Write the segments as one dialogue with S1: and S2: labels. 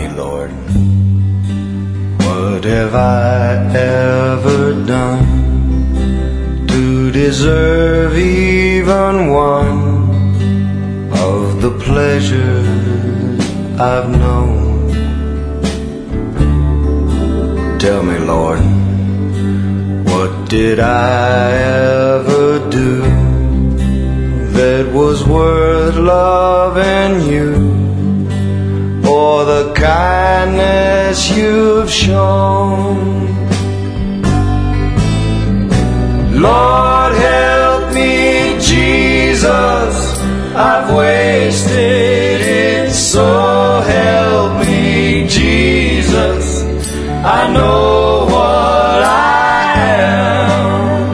S1: Lord. What have I ever done to deserve even one of the pleasures I've known? Tell me, Lord, what did I ever do that was worth loving you, or the kindness you've shown? Lord, help me, Jesus, I've wasted it, so help me, Jesus, I know what I am.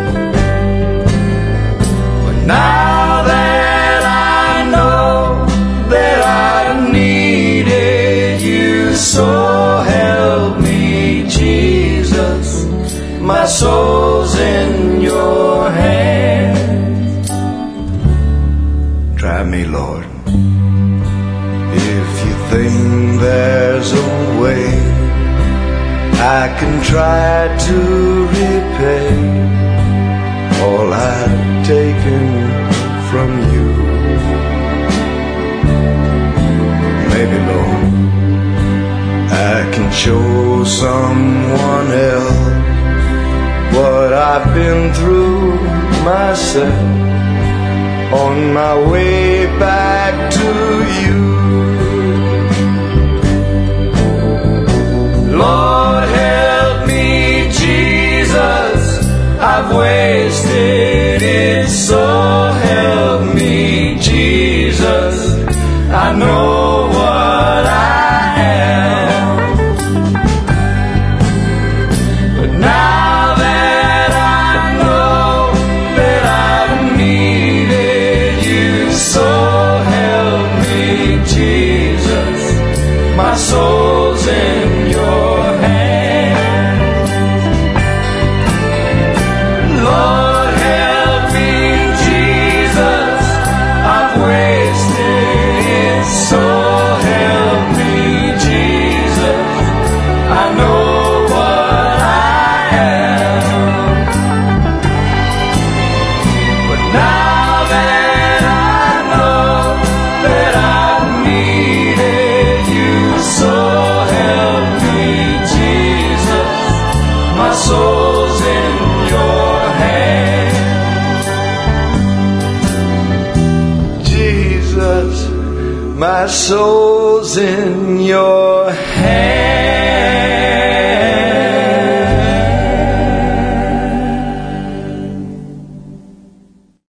S1: But now that I know that I needed you, so help me, Jesus, my soul's in your hands. Try me, Lord, if you think there's a way I can try to repay all I've taken from you. Maybe, Lord, I can show someone else what I've been through myself on my way back to you. Lord, help me, Jesus, I've wasted it, so help me, Jesus, I know what I am. But now that I know that I've needed you, so help me, Jesus, my soul's in your hands. Lord, help me, Jesus, I've wasted it, so help me, Jesus, I know what I am. But now that I know that I've needed you, so help me, Jesus, my soul's in your hands. Jesus, my soul's in your hands.